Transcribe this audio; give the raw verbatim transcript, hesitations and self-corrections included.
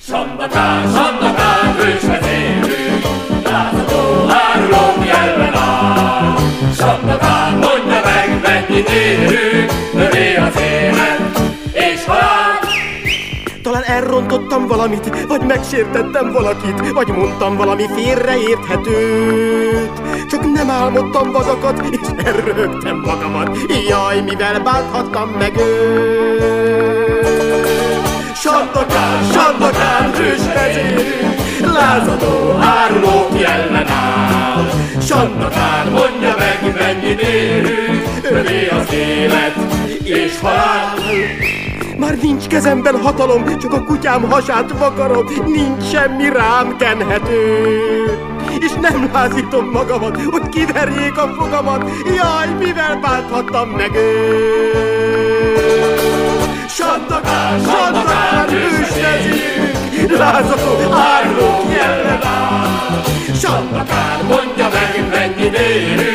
Sandakán, Sandakán, hősvezérünk, lázadó árulók jelen áll. Sandakán, mondja meg, mennyit érünk, övé az élet és halál. Talán elrontottam valamit, vagy megsértettem valakit, vagy mondtam valami félreérthetőt. Csak nem álmodtam vadakat, és elröhögtem magamat. Jaj, mivel bánthattam meg őt. Sandakán, Sandakán, hősvezérünk, lázadó árulók jelen áll. Sandakán, mondja meg, mennyit érünk, övé az élet és halál. Már nincs kezemben hatalom, csak a kutyám hasát vakarom, nincs semmi rám kenhető. És nem lázítom magamat, hogy kiverjék a fogamat, jaj, mivel bánthattam meg őt. Sandakán, Sandakán, hősvezérünk, lázadó árulók jelen áll. Sandakán, mondja meg, mennyit érünk,